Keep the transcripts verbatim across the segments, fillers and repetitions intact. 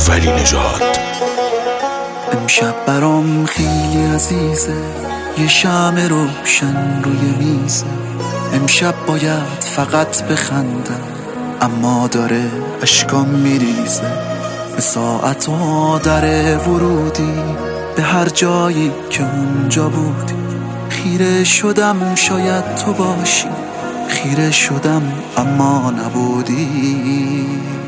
ولی نژاد. امشب برام خیلی عزیزه، یه شمع روشن روی میزه. امشب باید فقط بخندم، اما داره اشکام میریزه. به ساعت و در ورودی به هر جایی که اونجا بودی. خیره شدم شاید تو باشی، خیره شدم اما نبودی.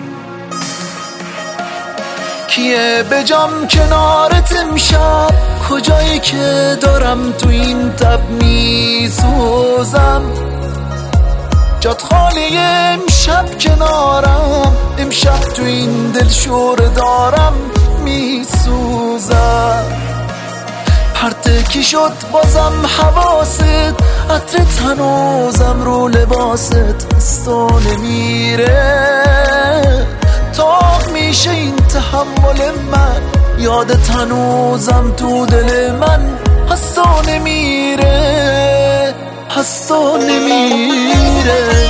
کیه بجام کنارت امشب، کجایی که دارم تو این تب میسوزم. جات خالی امشب کنارم، امشب تو این دل شور دارم میسوزم. پرتکی شد بازم حواست، عطرت هنوزم رو لباست دستا نمیره. تاق میشه این تحمل من، یادت هنوزم تو دل من حسا نمیره، حسا نمیره.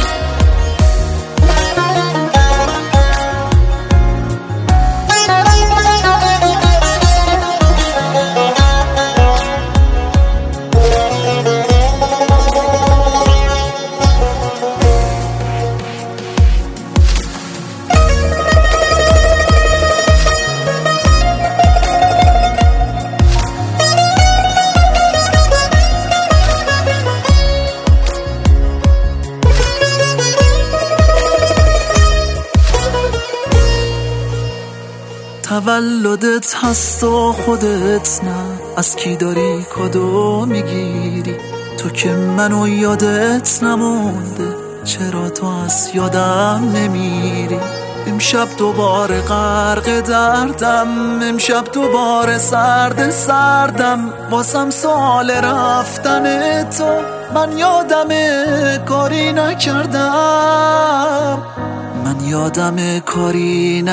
تولدت هست و خودت نه، از کی داری کادو میگیری؟ تو که منو یادت نمونده، چرا تو از یادم نمیری؟ امشب دوباره غرق دردم، امشب دوباره سرد سردم. واسم سوال رفتن تو، من یادم کاری نکردم، من یادم کاری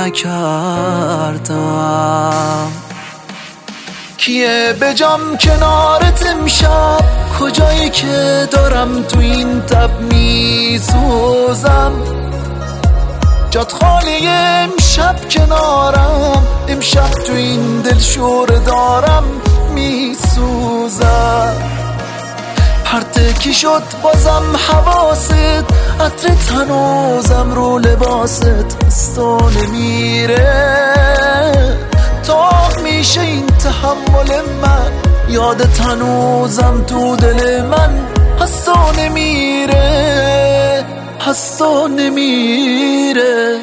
نکردم. کیه بجام کنارت امشب، کجایی که دارم تو این تب میسوزم. جات خالی امشب کنارم، امشب تو این دل شور دارم میسوزم. پرتکی شد بازم حواست، عطرت هنوزم رو لباست دستا نمیره. تاق میشه این تحمل من، یادت هنوزم تو دل من حسا نمیره، حسا نمیره.